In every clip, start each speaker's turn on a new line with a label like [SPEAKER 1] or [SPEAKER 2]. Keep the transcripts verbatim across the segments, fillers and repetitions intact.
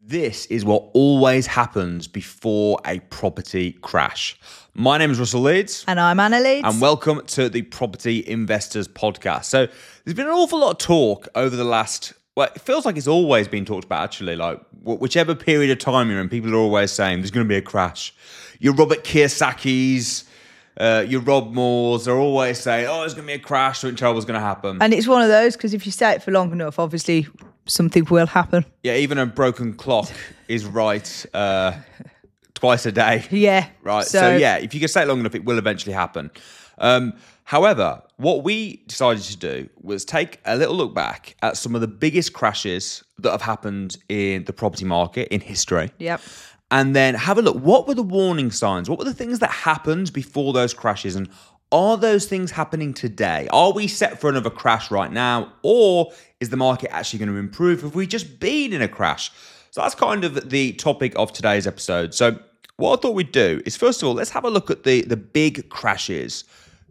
[SPEAKER 1] This is what always happens before a property crash. My name is Russell Leeds.
[SPEAKER 2] And I'm Anna Leeds.
[SPEAKER 1] And welcome to the Property Investors Podcast. So there's been an awful lot of talk over the last, well, it feels like it's always been talked about actually, like whichever period of time you're in, people are always saying there's going to be a crash. Your Robert Kiyosaki's, uh, your Rob Moore's, they're always saying, oh, there's going to be a crash, something terrible's going to happen.
[SPEAKER 2] And it's one of those, because if you say it for long enough, obviously something will happen.
[SPEAKER 1] Yeah, even a broken clock is right uh, twice a day.
[SPEAKER 2] Yeah.
[SPEAKER 1] Right. So, so, yeah, if you can say it long enough, it will eventually happen. Um, however, what we decided to do was take a little look back at some of the biggest crashes that have happened in the property market in history.
[SPEAKER 2] Yep.
[SPEAKER 1] And then have a look. What were the warning signs? What were the things that happened before those crashes? And are those things happening today? Are we set for another crash right now? Or is the market actually going to improve? Have we just been in a crash? So that's kind of the topic of today's episode. So what I thought we'd do is, first of all, let's have a look at the, the big crashes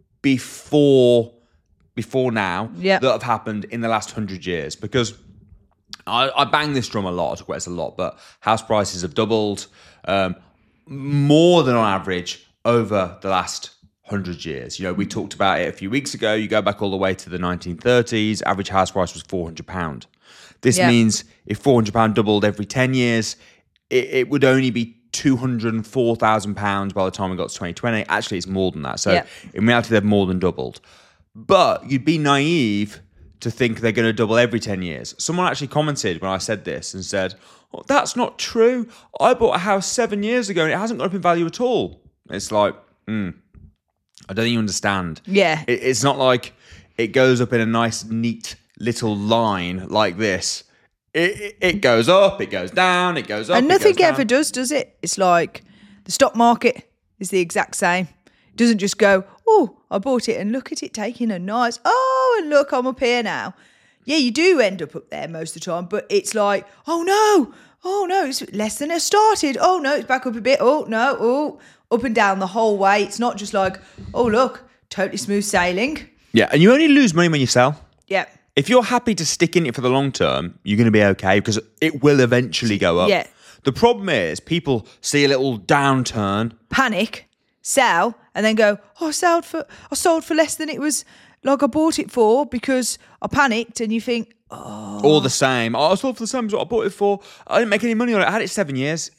[SPEAKER 1] before, before now
[SPEAKER 2] yep.
[SPEAKER 1] that have happened in the last hundred years. Because I, I bang this drum a lot, I talk about this a lot, but house prices have doubled um, more than on average over the last hundred years. You know, we talked about it a few weeks ago. You go back all the way to the nineteen thirties, average house price was four hundred pounds. This
[SPEAKER 2] yeah.
[SPEAKER 1] means if four hundred pounds doubled every ten years, it, it would only be two hundred four thousand pounds by the time we got to twenty twenty. Actually, it's more than that. So
[SPEAKER 2] yeah.
[SPEAKER 1] in reality, they've more than doubled. But you'd be naive to think they're going to double every ten years. Someone actually commented when I said this and said, oh, that's not true. I bought a house seven years ago and it hasn't gone up in value at all. It's like, hmm. I don't think you understand.
[SPEAKER 2] Yeah.
[SPEAKER 1] It, it's not like it goes up in a nice, neat little line like this. It, it, it goes up, it goes down, it goes up,
[SPEAKER 2] And
[SPEAKER 1] it
[SPEAKER 2] nothing
[SPEAKER 1] goes down.
[SPEAKER 2] ever does, does it? It's like the stock market is the exact same. It doesn't just go, oh, I bought it and look at it taking a nice, oh, and look, I'm up here now. Yeah, you do end up up there most of the time, but it's like, oh, no, oh, no, it's less than it started. Oh, no, it's back up a bit. Oh, no, oh. Up and down the whole way. It's not just like, oh, look, totally smooth sailing.
[SPEAKER 1] Yeah, and you only lose money when you sell.
[SPEAKER 2] Yeah.
[SPEAKER 1] If you're happy to stick in it for the long term, you're going to be okay because it will eventually go up.
[SPEAKER 2] Yeah.
[SPEAKER 1] The problem is people see a little downturn.
[SPEAKER 2] Panic, sell, and then go, oh, I sold for, I sold for less than it was like I bought it for because I panicked, and you think, oh.
[SPEAKER 1] All the same. Oh, I sold for the same as what I bought it for. I didn't make any money on it. I had it seven years.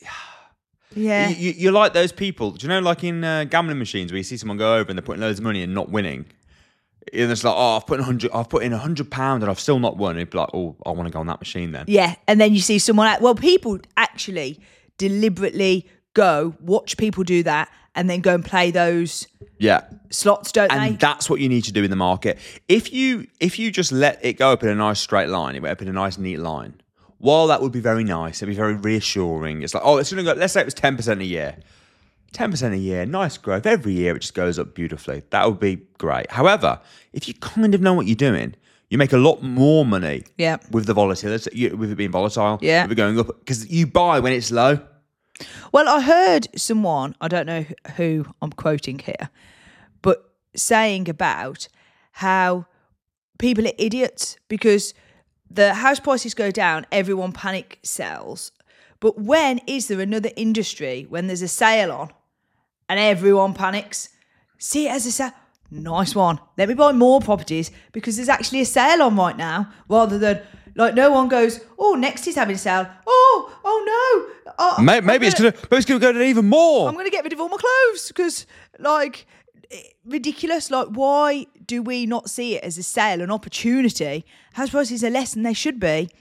[SPEAKER 2] Yeah.
[SPEAKER 1] You, you're like those people. Do you know, like in uh, gambling machines where you see someone go over and they're putting loads of money and not winning? And it's like, oh, I've put in one hundred, I've put in one hundred pounds and I've still not won. It'd be like, oh, I want to go on that machine then.
[SPEAKER 2] Yeah. And then you see someone, else. Well, people actually deliberately go, watch people do that, and then go and play those
[SPEAKER 1] yeah.
[SPEAKER 2] slots, don't
[SPEAKER 1] and
[SPEAKER 2] they?
[SPEAKER 1] And that's what you need to do in the market. If you if you just let it go up in a nice straight line, it went up in a nice neat line, while that would be very nice, it'd be very reassuring. It's like, oh, it's going to go, let's say it was ten percent a year. ten percent a year, nice growth. Every year it just goes up beautifully. That would be great. However, if you kind of know what you're doing, you make a lot more money
[SPEAKER 2] yeah.
[SPEAKER 1] with the volatility, with it being volatile,
[SPEAKER 2] yeah.
[SPEAKER 1] with it going up, because you buy when it's low.
[SPEAKER 2] Well, I heard someone, I don't know who I'm quoting here, but saying about how people are idiots because the house prices go down, everyone panic sells. But when is there another industry when there's a sale on and everyone panics? See it as a sale. Nice one. Let me buy more properties because there's actually a sale on right now, rather than like no one goes, oh, Next is having a sale. Oh, oh no. Oh,
[SPEAKER 1] maybe maybe it's going to go to even more.
[SPEAKER 2] I'm going to get rid of all my clothes because like ridiculous. Like, why do we not see it as a sale, an opportunity? House prices are less than they should be.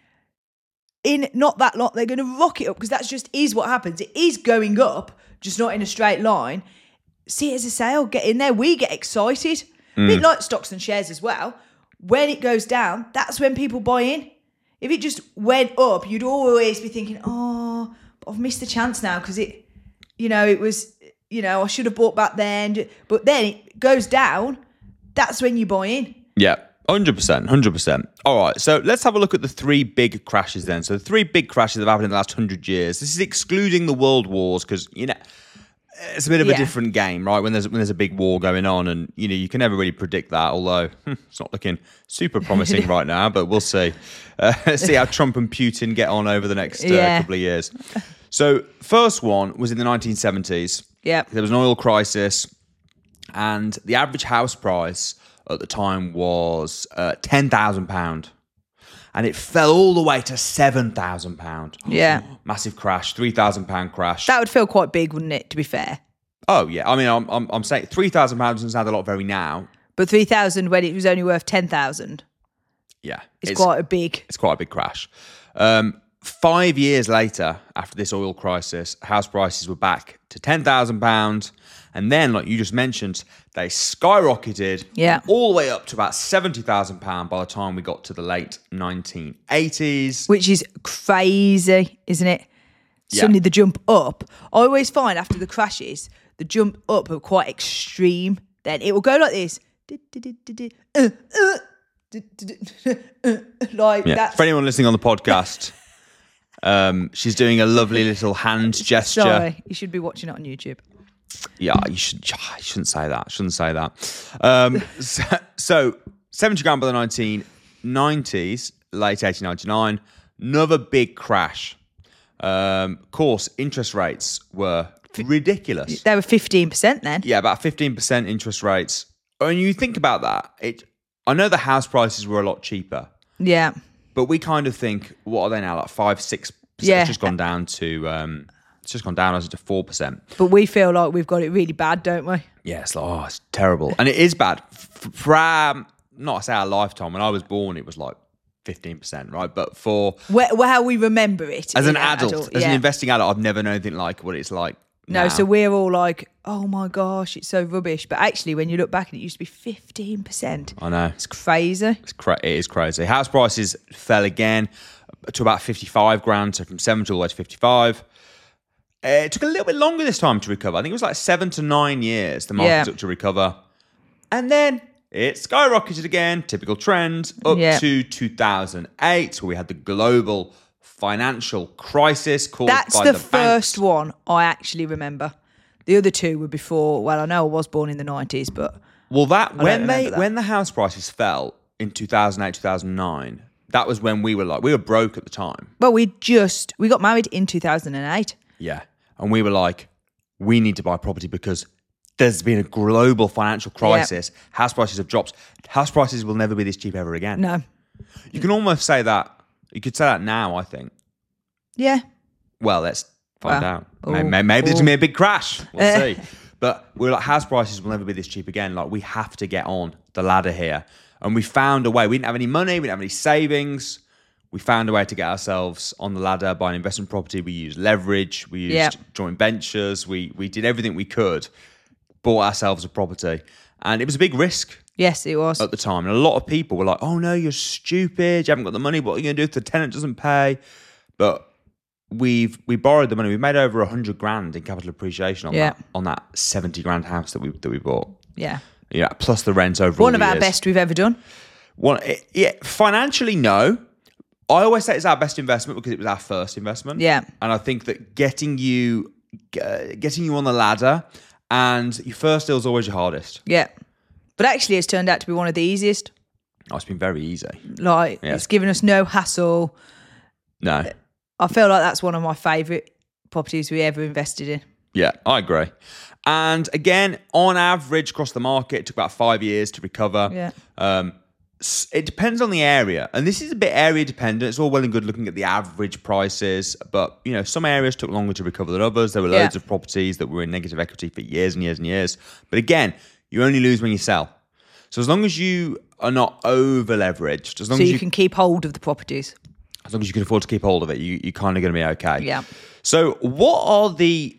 [SPEAKER 2] In not that long, they're going to rock it up because that's just is what happens. It is going up, just not in a straight line. See it as a sale. Get in there. We get excited. Mm. A bit like stocks and shares as well. When it goes down, that's when people buy in. If it just went up, you'd always be thinking, oh, but I've missed the chance now because it, you know, it was, you know, I should have bought back then. But then it goes down. That's when you buy in.
[SPEAKER 1] Yeah. one hundred percent, one hundred percent. All right, so let's have a look at the three big crashes then. So the three big crashes that have happened in the last one hundred years. This is excluding the world wars because, you know, it's a bit of
[SPEAKER 2] Yeah.
[SPEAKER 1] a different game, right? When there's when there's a big war going on, and you know you can never really predict that. Although hmm, it's not looking super promising right now, but we'll see. Uh, see how Trump and Putin get on over the next uh,
[SPEAKER 2] Yeah.
[SPEAKER 1] couple of years. So first one was in the nineteen seventies.
[SPEAKER 2] Yeah.
[SPEAKER 1] There was an oil crisis, and the average house price at the time was uh, ten thousand pound, and it fell all the way to seven thousand pound.
[SPEAKER 2] Yeah.
[SPEAKER 1] Massive crash, three thousand pound crash.
[SPEAKER 2] That would feel quite big, wouldn't it, to be fair?
[SPEAKER 1] Oh yeah, I mean, I'm I'm, I'm saying three thousand pounds doesn't sound a lot very now.
[SPEAKER 2] But three thousand when it was only worth ten thousand.
[SPEAKER 1] Yeah,
[SPEAKER 2] It's, quite a big.
[SPEAKER 1] it's quite a big crash. Um, five years later, after this oil crisis, house prices were back to ten thousand pounds, and then, like you just mentioned, they skyrocketed
[SPEAKER 2] Yeah.
[SPEAKER 1] all the way up to about seventy thousand pounds by the time we got to the late nineteen eighties.
[SPEAKER 2] Which is crazy, isn't it?
[SPEAKER 1] Yeah.
[SPEAKER 2] Suddenly the jump up. I always find after the crashes, the jump up are quite extreme. Then it will go like this. Uh, uh, like
[SPEAKER 1] Yeah.
[SPEAKER 2] that's
[SPEAKER 1] For anyone listening on the podcast, um, she's doing a lovely little hand gesture.
[SPEAKER 2] sorry. You should be watching it on YouTube.
[SPEAKER 1] Yeah, you should. You shouldn't say that. Shouldn't say that. Um, so, so seventy grand by the nineteen nineties, late eighteen ninety-nine. Another big crash. Um, of course, interest rates were ridiculous.
[SPEAKER 2] They were fifteen percent then.
[SPEAKER 1] Yeah, about fifteen percent interest rates. When you think about that, it. I know the house prices were a lot cheaper,
[SPEAKER 2] Yeah.
[SPEAKER 1] but we kind of think, what are they now? Like five, six percent.
[SPEAKER 2] Yeah.
[SPEAKER 1] It's just gone down to. Um, it's just gone down as to four percent.
[SPEAKER 2] But we feel like we've got it really bad, don't we?
[SPEAKER 1] Yeah, it's like, oh, it's terrible. And it is bad. F- For our, not to say our lifetime, when I was born, it was like fifteen percent, right? But for,
[SPEAKER 2] Where, where how we remember it.
[SPEAKER 1] as
[SPEAKER 2] in
[SPEAKER 1] an
[SPEAKER 2] our
[SPEAKER 1] adult, as
[SPEAKER 2] yeah.
[SPEAKER 1] an investing adult, I've never known anything like what it's like
[SPEAKER 2] No,
[SPEAKER 1] now.
[SPEAKER 2] so we're all like, oh my gosh, it's so rubbish. But actually, when you look back, it used to be fifteen percent.
[SPEAKER 1] I know.
[SPEAKER 2] It's crazy.
[SPEAKER 1] It's cra- it is crazy. House prices fell again to about fifty-five grand, so from seventy all the way to fifty-five. Uh, it took a little bit longer this time to recover. I think it was like seven to nine years the market
[SPEAKER 2] Yeah.
[SPEAKER 1] took to recover. And then it skyrocketed again, typical trend, up
[SPEAKER 2] Yeah.
[SPEAKER 1] to two thousand eight, where we had the global financial crisis caused
[SPEAKER 2] That's
[SPEAKER 1] by
[SPEAKER 2] the,
[SPEAKER 1] the,
[SPEAKER 2] first
[SPEAKER 1] banks.
[SPEAKER 2] one I actually remember. The other two were before. Well, I know I was born in the nineties, but
[SPEAKER 1] Well, that
[SPEAKER 2] don't
[SPEAKER 1] when they
[SPEAKER 2] remember that.
[SPEAKER 1] when the house prices fell in two thousand eight, two thousand nine, that was when we were like, we were broke at the time.
[SPEAKER 2] well, we just we got married in two thousand eight.
[SPEAKER 1] Yeah. And we were like, we need to buy property because there's been a global financial crisis. House prices have dropped. House prices will never be this cheap ever again.
[SPEAKER 2] No,
[SPEAKER 1] You can almost say that. You could say that now, I think.
[SPEAKER 2] yeah,
[SPEAKER 1] Well, let's find
[SPEAKER 2] Well,
[SPEAKER 1] out.
[SPEAKER 2] ooh,
[SPEAKER 1] maybe maybe there's
[SPEAKER 2] ooh.
[SPEAKER 1] going to be a big crash. We'll
[SPEAKER 2] Eh.
[SPEAKER 1] see. But we're like, house prices will never be this cheap again. Like, we have to get on the ladder here. And we found a way. We didn't have any money. We didn't have any savings. We found a way to get ourselves on the ladder, buy an investment property. We used leverage. We used
[SPEAKER 2] Yeah.
[SPEAKER 1] joint ventures. We we did everything we could, bought ourselves a property. And it was a big risk
[SPEAKER 2] yes, it was.
[SPEAKER 1] at the time. And a lot of people were like, oh no, you're stupid. You haven't got the money. What are you going to do if the tenant doesn't pay? But we've we borrowed the money. We've made over a hundred grand in capital appreciation on
[SPEAKER 2] Yeah.
[SPEAKER 1] that on that seventy grand house that we that we bought.
[SPEAKER 2] Yeah,
[SPEAKER 1] Yeah, plus the rent over all
[SPEAKER 2] one of
[SPEAKER 1] the
[SPEAKER 2] our
[SPEAKER 1] years.
[SPEAKER 2] best we've ever done.
[SPEAKER 1] One, it- yeah, financially, no. I always say it's our best investment because it was our first investment.
[SPEAKER 2] Yeah.
[SPEAKER 1] And I think that getting you uh, getting you on the ladder and your first deal is always your hardest.
[SPEAKER 2] Yeah, but actually, it's turned out to be one of the easiest.
[SPEAKER 1] Oh, it's been very easy.
[SPEAKER 2] Like
[SPEAKER 1] Yeah.
[SPEAKER 2] it's given us no hassle.
[SPEAKER 1] No.
[SPEAKER 2] I feel like that's one of my favourite properties we ever invested in.
[SPEAKER 1] Yeah, I agree. And again, on average, across the market, it took about five years to recover.
[SPEAKER 2] Yeah.
[SPEAKER 1] Um, s- it depends on the area, and this is a bit area dependent. It's all well and good looking at the average prices, but you know, some areas took longer to recover than others. There were loads
[SPEAKER 2] Yeah.
[SPEAKER 1] of properties that were in negative equity for years and years and years. But again, you only lose when you sell. So as long as you are not over leveraged, as long
[SPEAKER 2] So
[SPEAKER 1] as
[SPEAKER 2] you
[SPEAKER 1] you,
[SPEAKER 2] can keep hold of the properties.
[SPEAKER 1] as long as you can afford to keep hold of it, you you're kind of going to be okay.
[SPEAKER 2] Yeah.
[SPEAKER 1] So, what are the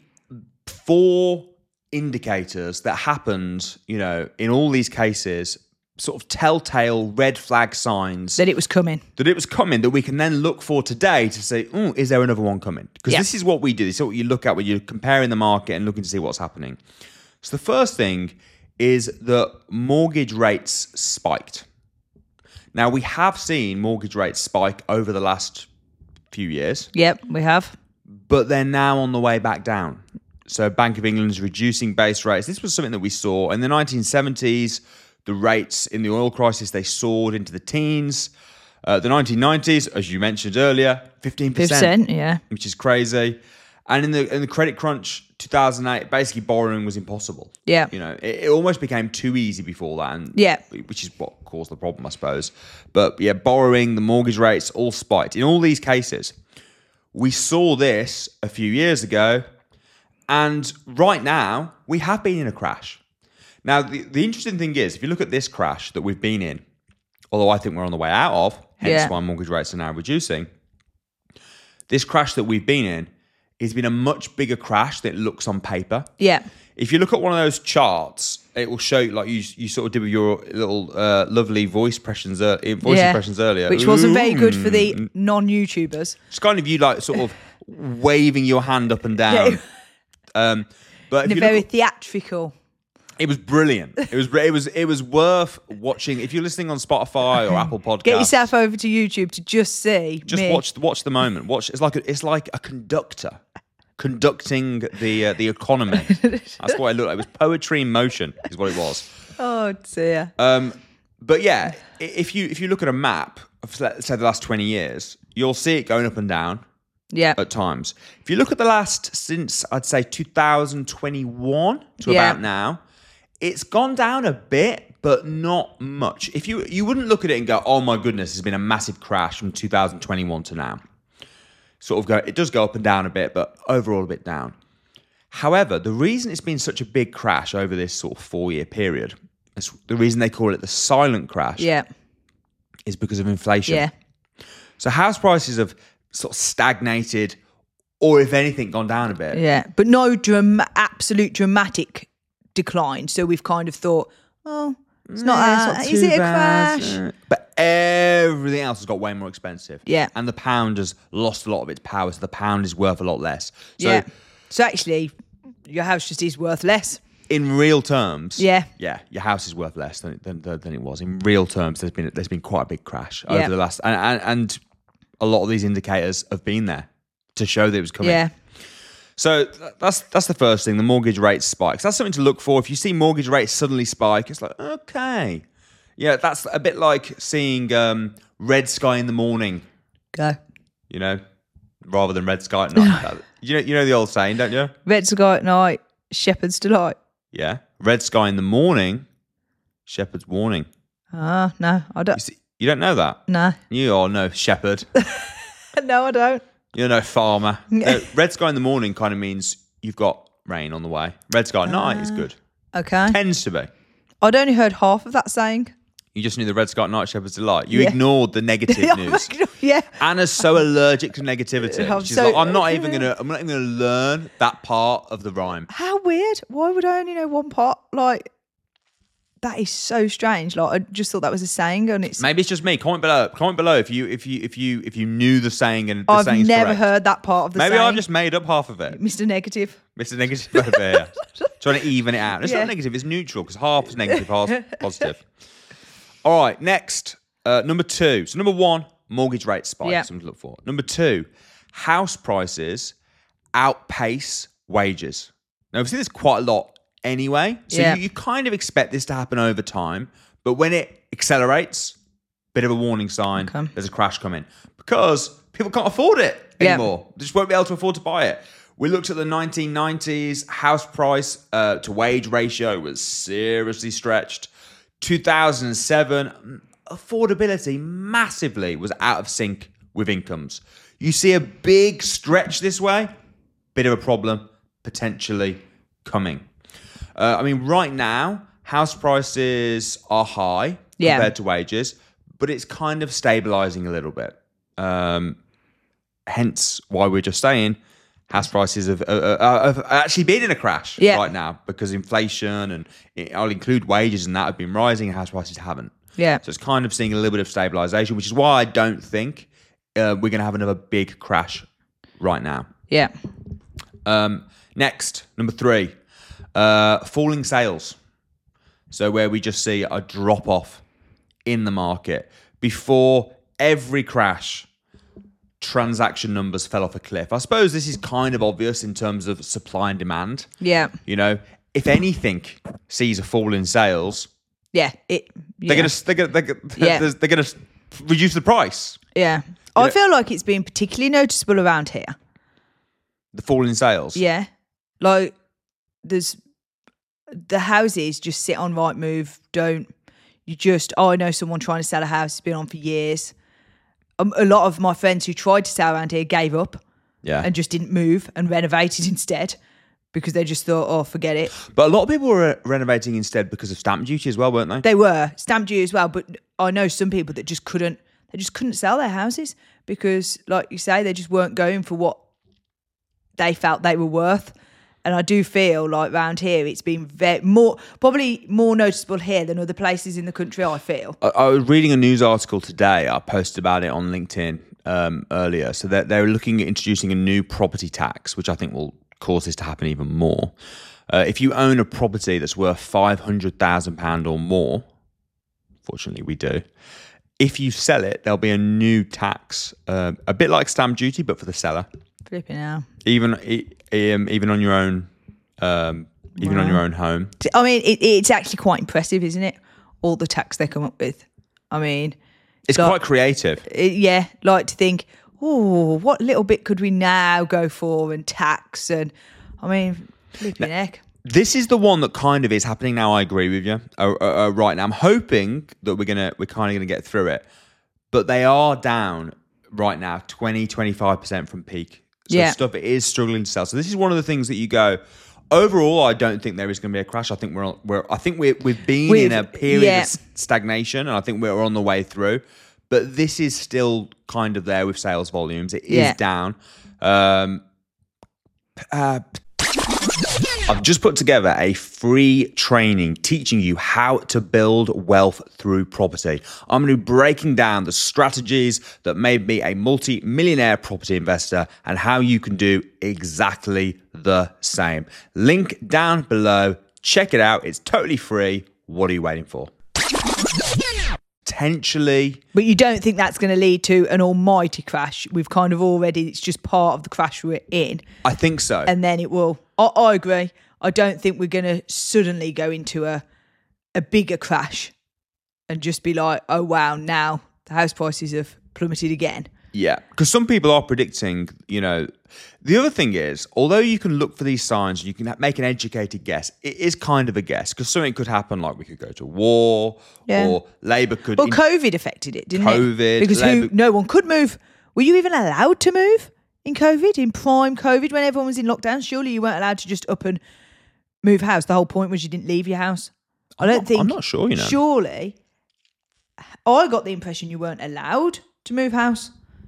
[SPEAKER 1] four indicators that happened, you know, in all these cases, sort of telltale red flag signs
[SPEAKER 2] That it was coming.
[SPEAKER 1] that it was coming that we can then look for today to say, oh, is there another one coming? Because
[SPEAKER 2] Yeah.
[SPEAKER 1] this is what we do. This is what you look at when you're comparing the market and looking to see what's happening. So, the first thing is that mortgage rates spiked. Now, we have seen mortgage rates spike over the last few years,
[SPEAKER 2] Yep, we have.
[SPEAKER 1] but they're now on the way back down. So Bank of England is reducing base rates. This was something that we saw in the nineteen seventies. The rates in the oil crisis, they soared into the teens. Uh, the nineteen nineties, as you mentioned earlier, fifteen percent,
[SPEAKER 2] yeah,
[SPEAKER 1] which is crazy. And in the in the credit crunch, two thousand eight, basically borrowing was impossible.
[SPEAKER 2] Yeah.
[SPEAKER 1] You know, it, it almost became too easy before that, and
[SPEAKER 2] yeah,
[SPEAKER 1] which is what caused the problem, I suppose. But yeah, borrowing, the mortgage rates all spiked. In all these cases, we saw this a few years ago, and right now we have been in a crash. Now, the, the interesting thing is, if you look at this crash that we've been in, although I think we're on the way out of, hence
[SPEAKER 2] yeah.
[SPEAKER 1] why mortgage rates are now reducing, this crash that we've been in has been a much bigger crash than it looks on paper.
[SPEAKER 2] Yeah.
[SPEAKER 1] If you look at one of those charts, it will show you, like you you sort of did with your little uh, lovely voice impressions, uh, voice
[SPEAKER 2] yeah.
[SPEAKER 1] impressions earlier,
[SPEAKER 2] which wasn't very good for the non-YouTubers.
[SPEAKER 1] It's kind of you like sort of waving your hand up and down.
[SPEAKER 2] Yeah.
[SPEAKER 1] Um, but if
[SPEAKER 2] In a
[SPEAKER 1] you
[SPEAKER 2] very
[SPEAKER 1] look,
[SPEAKER 2] theatrical.
[SPEAKER 1] it was brilliant. It was it was it was worth watching. If you're listening on Spotify or Apple Podcasts,
[SPEAKER 2] Get yourself over to YouTube to just see.
[SPEAKER 1] just
[SPEAKER 2] me.
[SPEAKER 1] watch watch the moment. Watch it's like a, it's like a conductor conducting the uh, the economy. That's what it looked like. It was poetry in motion, is what it was.
[SPEAKER 2] Oh dear.
[SPEAKER 1] Um, but yeah, i- if you if you look at a map of let's say the last twenty years, you'll see it going up and down
[SPEAKER 2] Yeah.
[SPEAKER 1] at times. If you look at the last since I'd say two thousand twenty-one to
[SPEAKER 2] Yeah.
[SPEAKER 1] about now, it's gone down a bit, but not much. If you you wouldn't look at it and go, "Oh my goodness, there's been a massive crash from two thousand twenty-one to now." Sort of go, it does go up and down a bit, but overall a bit down. However, the reason it's been such a big crash over this sort of four-year period, it's the reason they call it the silent crash,
[SPEAKER 2] Yeah.
[SPEAKER 1] is because of inflation.
[SPEAKER 2] Yeah.
[SPEAKER 1] So house prices have sort of stagnated, or if anything, gone down a bit.
[SPEAKER 2] Yeah. But no dram- absolute dramatic decline. So we've kind of thought, oh, it's not.
[SPEAKER 1] Yeah,
[SPEAKER 2] Uh,
[SPEAKER 1] it's not
[SPEAKER 2] is
[SPEAKER 1] too
[SPEAKER 2] it a
[SPEAKER 1] bad.
[SPEAKER 2] crash?
[SPEAKER 1] Uh, But everything else has got way more expensive.
[SPEAKER 2] Yeah.
[SPEAKER 1] And the pound has lost a lot of its power, so the pound is worth a lot less. So
[SPEAKER 2] yeah. So actually, your house just is worth less.
[SPEAKER 1] in real terms,
[SPEAKER 2] Yeah.
[SPEAKER 1] yeah, your house is worth less than, than, than it was. In real terms, there's been there's been quite a big crash
[SPEAKER 2] Yeah.
[SPEAKER 1] over the last, and, and, and a lot of these indicators have been there to show that it was coming.
[SPEAKER 2] Yeah.
[SPEAKER 1] So th- that's that's the first thing. The mortgage rate spikes. That's something to look for. If you see mortgage rates suddenly spike, it's like okay, yeah, that's a bit like seeing um, red sky in the morning.
[SPEAKER 2] Go.
[SPEAKER 1] You know, rather than red sky at night. you know, you know the old saying, don't you?
[SPEAKER 2] Red sky at night, shepherd's delight.
[SPEAKER 1] Yeah, red sky in the morning, shepherd's warning.
[SPEAKER 2] Ah, no, I
[SPEAKER 1] You
[SPEAKER 2] don't.
[SPEAKER 1] see, you don't know that.
[SPEAKER 2] No.
[SPEAKER 1] You are no shepherd.
[SPEAKER 2] No, I don't.
[SPEAKER 1] You're no farmer. No, red sky in the morning kind of means you've got rain on the way. Red sky at night is good.
[SPEAKER 2] Okay.
[SPEAKER 1] Tends to be.
[SPEAKER 2] I'd only heard half of that saying.
[SPEAKER 1] You just knew the red sky at night, shepherd's delight. You
[SPEAKER 2] Yeah.
[SPEAKER 1] ignored the negative news.
[SPEAKER 2] Yeah.
[SPEAKER 1] Anna's so allergic to negativity.
[SPEAKER 2] I'm
[SPEAKER 1] She's
[SPEAKER 2] so-
[SPEAKER 1] like, I'm not even gonna. I'm not even gonna learn that part of the rhyme.
[SPEAKER 2] How weird. Why would I only know one part? Like, that is so strange. Like, I just thought that was a saying, and it's.
[SPEAKER 1] Maybe it's just me. Comment below. Comment below if you if you if you if you knew the saying and the
[SPEAKER 2] I've
[SPEAKER 1] saying's
[SPEAKER 2] never
[SPEAKER 1] correct.
[SPEAKER 2] heard that part of the
[SPEAKER 1] Maybe
[SPEAKER 2] saying.
[SPEAKER 1] I've just made up half of it.
[SPEAKER 2] Mister Negative.
[SPEAKER 1] Mister Negative over here. Trying to even it out. It's
[SPEAKER 2] Yeah.
[SPEAKER 1] not negative, it's neutral because half is negative, half is positive. All right, next. Uh, number two. So, number one, mortgage rate spike.
[SPEAKER 2] Yeah.
[SPEAKER 1] Something to look for. Number two, house prices outpace wages. Now, we've seen this quite a lot anyway. So,
[SPEAKER 2] Yeah.
[SPEAKER 1] you, you kind of expect this to happen over time. But when it accelerates, bit of a warning sign,
[SPEAKER 2] Okay.
[SPEAKER 1] there's a crash coming. Because people can't afford it
[SPEAKER 2] Yeah.
[SPEAKER 1] anymore. They just won't be able to afford to buy it. We looked at the nineteen nineties, house price uh, to wage ratio was seriously stretched. two thousand seven, affordability massively was out of sync with incomes. You see a big stretch this way, bit of a problem potentially coming. Uh, I mean, right now, house prices are high
[SPEAKER 2] Yeah.
[SPEAKER 1] compared to wages, but it's kind of stabilizing a little bit. Um, hence why we're just saying house prices have, uh, uh, have actually been in a crash
[SPEAKER 2] Yeah.
[SPEAKER 1] right now because inflation and I'll include wages and that have been rising and house prices haven't.
[SPEAKER 2] Yeah.
[SPEAKER 1] So it's kind of seeing a little bit of stabilization, which is why I don't think uh, we're going to have another big crash right now.
[SPEAKER 2] Yeah.
[SPEAKER 1] Um, next, number three, uh, falling sales. So where we just see a drop off in the market. Before every crash, transaction numbers fell off a cliff. I suppose this is kind of obvious in terms of supply and demand.
[SPEAKER 2] Yeah.
[SPEAKER 1] You know, if anything sees a fall in sales,
[SPEAKER 2] Yeah. It.
[SPEAKER 1] they're
[SPEAKER 2] Yeah.
[SPEAKER 1] going to they're going to
[SPEAKER 2] Yeah.
[SPEAKER 1] they're, they're going to reduce the price.
[SPEAKER 2] Yeah. I feel like it's been particularly noticeable around here.
[SPEAKER 1] The fall in sales.
[SPEAKER 2] Yeah. Like there's the houses just sit on Rightmove. Don't you just? Oh, I know someone trying to sell a house. It's been on for years. Um, a lot of my friends who tried to sell around here gave up
[SPEAKER 1] Yeah.
[SPEAKER 2] and just didn't move and renovated instead because they just thought, oh, forget it.
[SPEAKER 1] But a lot of people were renovating instead because of stamp duty as well, weren't they?
[SPEAKER 2] They were stamp duty as well, but I know some people that just couldn't. They just couldn't sell their houses because, like you say, they just weren't going for what they felt they were worth. And I do feel like around here it's been very more, probably more noticeable here than other places in the country. I feel.
[SPEAKER 1] I, I was reading a news article today. I posted about it on LinkedIn um, earlier. So they're, they're looking at introducing a new property tax, which I think will cause this to happen even more. Uh, if you own a property that's worth five hundred thousand pounds or more, fortunately we do, if you sell it, there'll be a new tax, uh, a bit like stamp duty, but for the seller.
[SPEAKER 2] Flipping out.
[SPEAKER 1] Even um, even on your own, um, even on your own home.
[SPEAKER 2] I mean, it, it's actually quite impressive, isn't it? All the tax they come up with. I mean,
[SPEAKER 1] It's
[SPEAKER 2] like,
[SPEAKER 1] quite creative.
[SPEAKER 2] it- yeah, like to think, oh, what little bit could we now go for and tax? And I mean, flipping heck.
[SPEAKER 1] This is the one that kind of is happening now. I agree with you. Uh, uh, uh, right now, I'm hoping that we're gonna we're kind of gonna get through it, but they are down right now, twenty, twenty-five percent from peak. So
[SPEAKER 2] Yeah.
[SPEAKER 1] stuff is struggling to sell. So this is one of the things that you go. Overall, I don't think there is going to be a crash. I think we're on, we're I think we're, we've been
[SPEAKER 2] We've-
[SPEAKER 1] in a period
[SPEAKER 2] yeah.
[SPEAKER 1] of s- stagnation, and I think we're on the way through. But this is still kind of there with sales volumes. It is
[SPEAKER 2] Yeah.
[SPEAKER 1] down. Um, uh, I've just put together a free training teaching you how to build wealth through property. I'm going to be breaking down the strategies that made me a multi-millionaire property investor and how you can do exactly the same. Link down below. Check it out. It's totally free. What are you waiting for? Potentially.
[SPEAKER 2] But you don't think that's going to lead to an almighty crash? We've kind of already, it's just part of the crash we're in.
[SPEAKER 1] I think so.
[SPEAKER 2] And then it will, I, I agree. I don't think we're going to suddenly go into a a bigger crash and just be like, oh, wow, now the house prices have plummeted again.
[SPEAKER 1] Yeah, because some people are predicting, you know, the other thing is, although you can look for these signs, you can ha- make an educated guess. It is kind of a guess because something could happen, like we could go to war,
[SPEAKER 2] Yeah.
[SPEAKER 1] or Labour could.
[SPEAKER 2] Well,
[SPEAKER 1] in-
[SPEAKER 2] COVID affected it, didn't
[SPEAKER 1] COVID,
[SPEAKER 2] it? Because who,
[SPEAKER 1] Labour-
[SPEAKER 2] no one could move. Were you even allowed to move in COVID, in prime COVID, when everyone was in lockdown? Surely you weren't allowed to just up and move house. The whole point was you didn't leave your house. I don't
[SPEAKER 1] not-
[SPEAKER 2] think.
[SPEAKER 1] I'm not sure, you know.
[SPEAKER 2] Surely, I got the impression you weren't allowed to move house.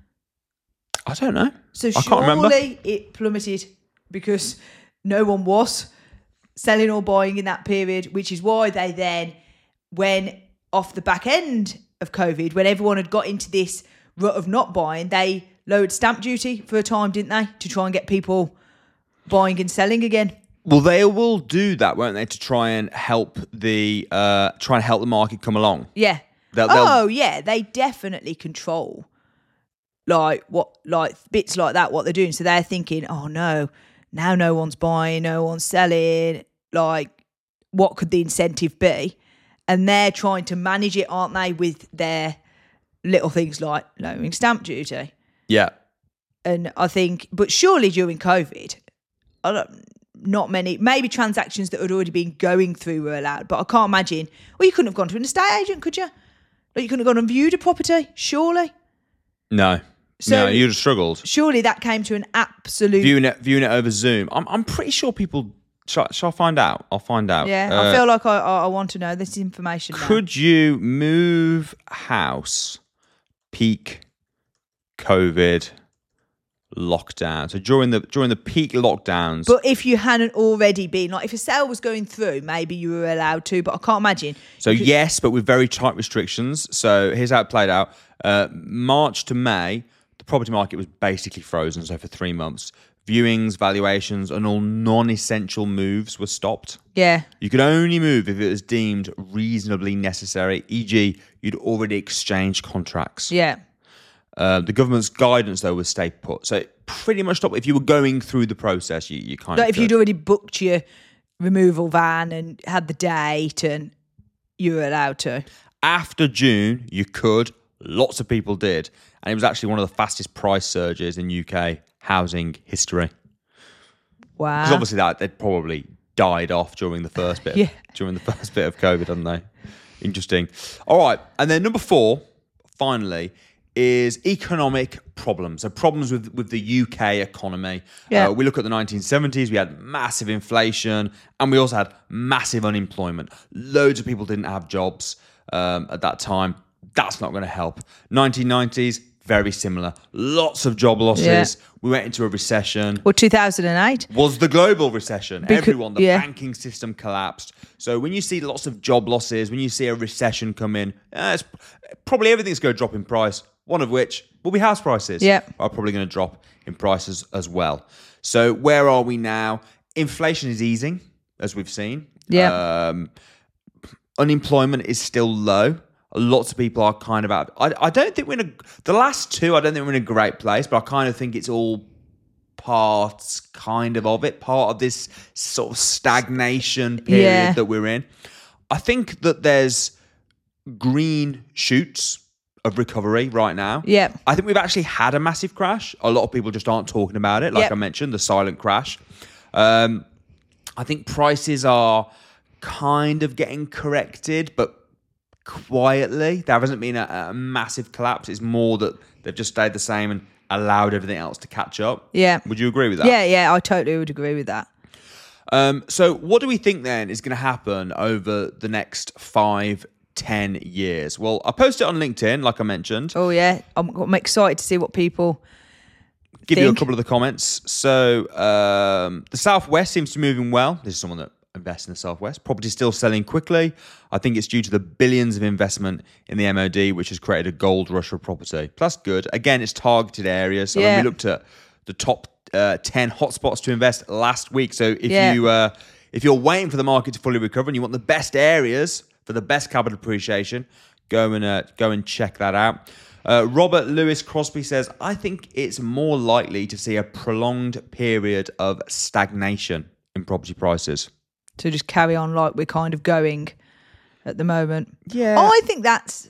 [SPEAKER 1] I don't know.
[SPEAKER 2] So
[SPEAKER 1] I can't remember.
[SPEAKER 2] surely it plummeted because no one was selling or buying in that period, which is why they then went off the back end of COVID, when everyone had got into this rut of not buying, they lowered stamp duty for a time, didn't they? To try and get people buying and selling again.
[SPEAKER 1] Well, they will do that, won't they, to try and help the uh, try and help the market come along.
[SPEAKER 2] Yeah.
[SPEAKER 1] They'll- they'll-
[SPEAKER 2] oh, yeah. They definitely control like what, like bits like that, what they're doing. So they're thinking, oh no, now no one's buying, no one's selling. Like, what could the incentive be? And they're trying to manage it, aren't they, with their little things like lowering stamp duty.
[SPEAKER 1] Yeah.
[SPEAKER 2] And I think, but surely during COVID, I don't, not many, maybe transactions that had already been going through were allowed, but I can't imagine. Well, you couldn't have gone to an estate agent, could you? Like, you couldn't have gone and viewed a property, surely.
[SPEAKER 1] No.
[SPEAKER 2] So-
[SPEAKER 1] no, you'd have struggled.
[SPEAKER 2] Surely that came to an absolute.
[SPEAKER 1] Viewing it, viewing it over Zoom. I'm, I'm pretty sure people. Shall, shall I find out? I'll find out.
[SPEAKER 2] Yeah,
[SPEAKER 1] Uh,
[SPEAKER 2] I feel like I, I I want to know this information now.
[SPEAKER 1] Could you move house peak COVID lockdown? So during the during the peak lockdowns,
[SPEAKER 2] But if you hadn't already been, like, if a sale was going through, maybe you were allowed to, but I can't imagine.
[SPEAKER 1] so yes, but with very tight restrictions. So here's how it played out: uh, March to May, the property market was basically frozen. So for three months, viewings, valuations, and all non-essential moves were stopped.
[SPEAKER 2] Yeah.
[SPEAKER 1] You could only move if it was deemed reasonably necessary, for example, you'd already exchanged contracts.
[SPEAKER 2] Yeah.
[SPEAKER 1] Uh, the government's guidance, though, was stay put. So it pretty much stopped. If you were going through the process, you, you kind
[SPEAKER 2] Like
[SPEAKER 1] of
[SPEAKER 2] if you'd already booked your removal van and had the date and you were allowed to.
[SPEAKER 1] After June, you could. Lots of people did. And it was actually one of the fastest price surges in U K housing history.
[SPEAKER 2] Wow.
[SPEAKER 1] Because obviously that they'd probably died off during the first bit.
[SPEAKER 2] Yeah.
[SPEAKER 1] During the first bit of COVID, hadn't they? Interesting. All right. And then number four, finally, is economic problems. So problems with, with the U K economy.
[SPEAKER 2] Yeah.
[SPEAKER 1] Uh, we look at the nineteen seventies, we had massive inflation, and we also had massive unemployment. Loads of people didn't have jobs um, at that time. That's not going to help. nineteen nineties, very similar. Lots of job losses.
[SPEAKER 2] Yeah.
[SPEAKER 1] We went into a recession.
[SPEAKER 2] Well, two thousand eight.
[SPEAKER 1] Was the global recession.
[SPEAKER 2] Because-
[SPEAKER 1] Everyone, the
[SPEAKER 2] yeah.
[SPEAKER 1] banking system collapsed. So when you see lots of job losses, when you see a recession come in, uh, it's, probably everything's going to drop in price. One of which will be house prices.
[SPEAKER 2] Yeah.
[SPEAKER 1] Are probably going to drop in prices as well. So where are we now? Inflation is easing, as we've seen.
[SPEAKER 2] Yeah.
[SPEAKER 1] Um, unemployment is still low. Lots of people are kind of out. I, I don't think we're in a, the last two, I don't think we're in a great place, but I kind of think it's all parts kind of of it, part of this sort of stagnation period
[SPEAKER 2] Yeah.
[SPEAKER 1] that we're in. I think that there's green shoots of recovery right now.
[SPEAKER 2] Yeah.
[SPEAKER 1] I think we've actually had a massive crash. A lot of people just aren't talking about it. Like
[SPEAKER 2] Yep.
[SPEAKER 1] I mentioned, the silent crash. Um, I think prices are kind of getting corrected, but quietly. There hasn't been a, a massive collapse. It's more that they've just stayed the same and allowed everything else to catch up.
[SPEAKER 2] Yeah.
[SPEAKER 1] Would you agree with that?
[SPEAKER 2] Yeah, yeah, I totally would agree with that.
[SPEAKER 1] Um, so what do we think then is going to happen over the next five, ten years? Well, I posted it on LinkedIn, like I mentioned.
[SPEAKER 2] Oh, yeah. I'm, I'm excited to see what people
[SPEAKER 1] Give you a
[SPEAKER 2] think.
[SPEAKER 1] couple of the comments. So um, the Southwest seems to be moving well. This is someone that invests in the Southwest. Property still selling quickly. I think it's due to the billions of investment in the M O D, which has created a gold rush for property. Plus, good. Again, it's targeted areas. So
[SPEAKER 2] Yeah.
[SPEAKER 1] when we looked at the top uh, ten hotspots to invest last week. So if
[SPEAKER 2] Yeah.
[SPEAKER 1] you uh, if you're waiting for the market to fully recover and you want the best areas for the best capital appreciation, go and uh, go and check that out. Uh, Robert Lewis Crosby says, I think it's more likely to see a prolonged period of stagnation in property prices.
[SPEAKER 2] to just carry on like we're kind of going at the moment.
[SPEAKER 1] Yeah.
[SPEAKER 2] I think that's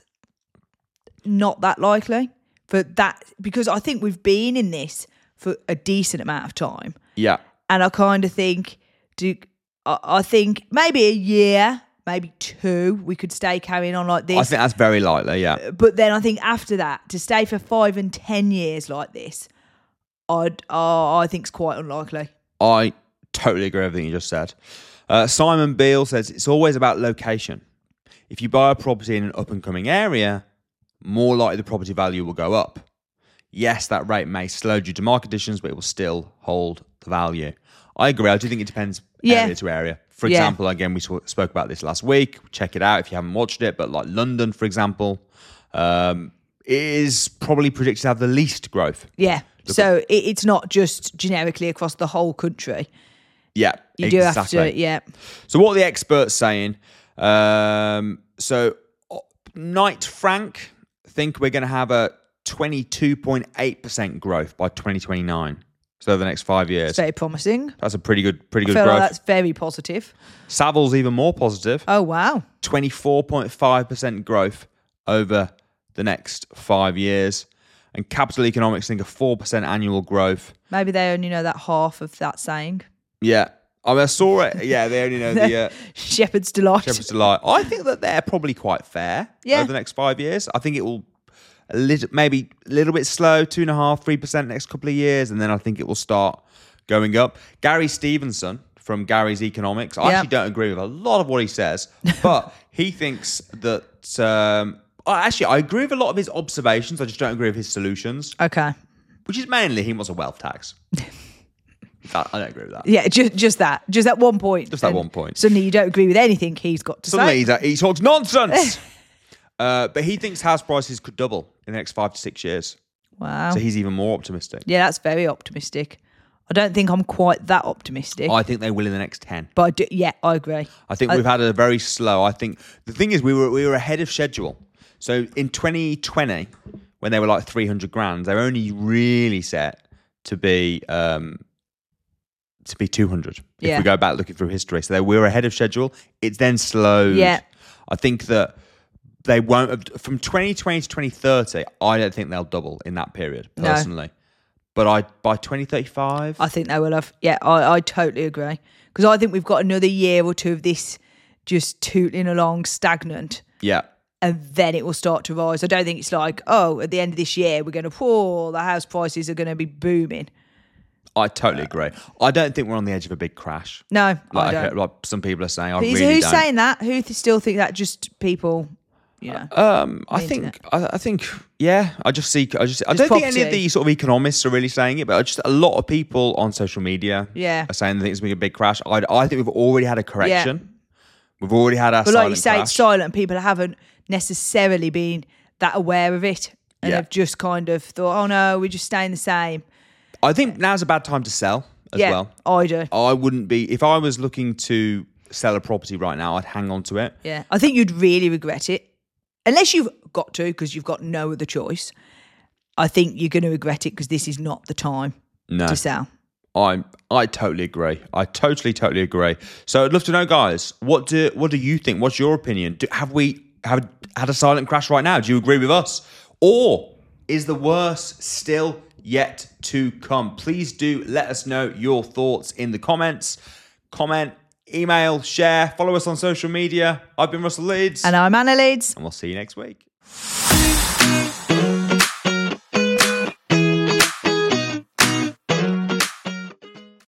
[SPEAKER 2] not that likely for that, because I think we've been in this for a decent amount of time.
[SPEAKER 1] Yeah.
[SPEAKER 2] And I kind of think, do I, I think maybe a year, maybe two, we could stay carrying on like this.
[SPEAKER 1] I think that's very likely, yeah.
[SPEAKER 2] But then I think after that, to stay for five and ten years like this, I'd, uh, I think it's quite unlikely.
[SPEAKER 1] I totally agree with everything you just said. Uh, Simon Beale says it's always about location. If you buy a property in an up-and-coming area, more likely the property value will go up. Yes, that rate may slow due to market conditions, but it will still hold the value. I agree. I do think it depends
[SPEAKER 2] Yeah.
[SPEAKER 1] area to area. For
[SPEAKER 2] Yeah.
[SPEAKER 1] example, again, we sw- spoke about this last week. Check it out if you haven't watched it. But like London, for example, um, is probably predicted to have the least growth.
[SPEAKER 2] Yeah. So it, it's not just generically across the whole country.
[SPEAKER 1] Yeah,
[SPEAKER 2] You
[SPEAKER 1] exactly.
[SPEAKER 2] do have to, yeah.
[SPEAKER 1] So what are the experts saying? Um, so uh, Knight Frank think we're going to have a twenty-two point eight percent growth by twenty twenty-nine. So over the next five years.
[SPEAKER 2] It's very promising.
[SPEAKER 1] That's a pretty good, pretty
[SPEAKER 2] I
[SPEAKER 1] good
[SPEAKER 2] feel
[SPEAKER 1] growth.
[SPEAKER 2] like that's very positive.
[SPEAKER 1] Savills even more positive.
[SPEAKER 2] Oh, wow.
[SPEAKER 1] twenty-four point five percent growth over the next five years. And Capital Economics think a four percent annual growth.
[SPEAKER 2] Maybe they only know that half of that saying.
[SPEAKER 1] Yeah. I mean, I saw it. Yeah, they only know the uh,
[SPEAKER 2] Shepherd's Delight.
[SPEAKER 1] Shepherd's Delight. I think that they're probably quite fair
[SPEAKER 2] Yeah.
[SPEAKER 1] over the next five years. I think it will a little, maybe a little bit slow, two and a half, three percent next couple of years, and then I think it will start going up. Gary Stevenson from Gary's Economics. I
[SPEAKER 2] Yeah.
[SPEAKER 1] actually don't agree with a lot of what he says, but he thinks that. Um, I- actually, I agree with a lot of his observations. I just don't agree with his solutions,
[SPEAKER 2] Okay.
[SPEAKER 1] which is mainly he wants a wealth tax. I I don't agree with that.
[SPEAKER 2] Yeah, just just that. Just at one point.
[SPEAKER 1] Just that
[SPEAKER 2] And
[SPEAKER 1] one point.
[SPEAKER 2] Suddenly you don't agree with anything he's got to
[SPEAKER 1] Suddenly
[SPEAKER 2] say.
[SPEAKER 1] he's, he talks nonsense. uh, but he thinks house prices could double in the next five to six years.
[SPEAKER 2] Wow.
[SPEAKER 1] So he's even more optimistic.
[SPEAKER 2] Yeah, that's very optimistic. I don't think I'm quite that optimistic.
[SPEAKER 1] I think they will in the next ten.
[SPEAKER 2] but I do, yeah, I agree.
[SPEAKER 1] I think
[SPEAKER 2] I-
[SPEAKER 1] we've had a very slow. I think the thing is we were we were ahead of schedule. So in twenty twenty, when they were like three hundred grand, they're only really set to be um, to be two hundred. If
[SPEAKER 2] Yeah.
[SPEAKER 1] we go back looking through history, so they were ahead of schedule. It's then slowed.
[SPEAKER 2] Yeah.
[SPEAKER 1] I think that they won't have, from twenty twenty to twenty thirty. I don't think they'll double in that period
[SPEAKER 2] No.
[SPEAKER 1] personally. But I by twenty thirty-five,
[SPEAKER 2] I think they will have. Yeah, I, I totally agree. Because I think we've got another year or two of this just tooting along stagnant.
[SPEAKER 1] yeah.
[SPEAKER 2] And then it will start to rise. I don't think it's like, oh, at the end of this year, we're going to, whoa, the house prices are going to be booming.
[SPEAKER 1] I totally agree. I don't think we're on the edge of a big crash.
[SPEAKER 2] No,
[SPEAKER 1] Like,
[SPEAKER 2] I don't.
[SPEAKER 1] like some people are saying. I
[SPEAKER 2] Who's,
[SPEAKER 1] really
[SPEAKER 2] who's
[SPEAKER 1] don't.
[SPEAKER 2] saying that? Who th- still think that? Just people, you know.
[SPEAKER 1] Um, I
[SPEAKER 2] the
[SPEAKER 1] think, I, I think, yeah. I just see. I just. I
[SPEAKER 2] Just
[SPEAKER 1] don't think any of
[SPEAKER 2] property.
[SPEAKER 1] the sort of economists are really saying it, but just a lot of people on social media,
[SPEAKER 2] Yeah.
[SPEAKER 1] are saying they think it's going to be a big crash. I, I think we've already had a correction. We've already had our
[SPEAKER 2] But
[SPEAKER 1] silent
[SPEAKER 2] like you say,
[SPEAKER 1] crash.
[SPEAKER 2] it's silent. People haven't necessarily been that aware of it. And
[SPEAKER 1] Yeah.
[SPEAKER 2] have just kind of thought, oh no, we're just staying the same.
[SPEAKER 1] I think now's a bad time to sell as
[SPEAKER 2] yeah,
[SPEAKER 1] well.
[SPEAKER 2] I do.
[SPEAKER 1] I wouldn't be if I was looking to sell a property right now. I'd hang on to it.
[SPEAKER 2] Yeah. I think you'd really regret it. Unless you've got to, because you've got no other choice. I think you're going to regret it because this is not the time
[SPEAKER 1] No.
[SPEAKER 2] to sell.
[SPEAKER 1] I I totally agree. I totally totally agree. So I'd love to know, guys, what do what do you think? What's your opinion? Do, have we have had a silent crash right now? Do you agree with us, or is the worst still yet to come? Please do let us know your thoughts in the comments. Comment, email, share, follow us on social media. I've been Russell Leeds,
[SPEAKER 2] And I'm Anna Leeds.
[SPEAKER 1] and we'll see you next week.